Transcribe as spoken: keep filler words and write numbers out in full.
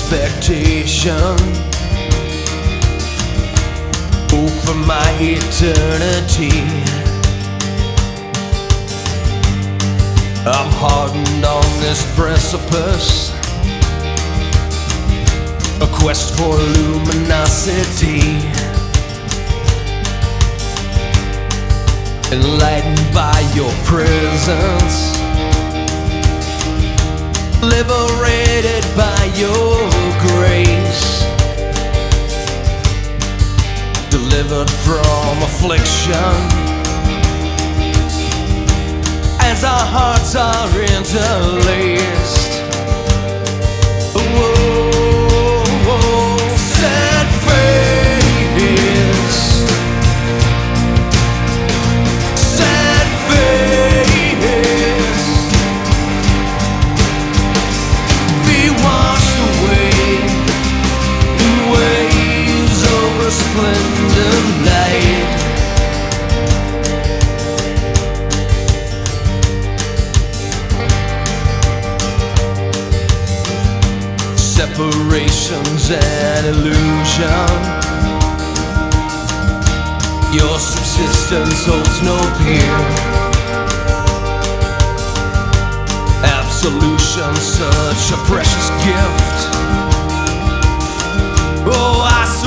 expectation. Oh, for my eternity. I'm hardened on this precipice, a quest for luminosity, enlightened by your presence, liberated by your grace, delivered from affliction, as our hearts are interlaced. Whoa, whoa, set face, set face, be washed away in waves of resplendent light. Separation's an illusion. Your subsistence holds no peer. Absolution, such a precious gift. Oh, I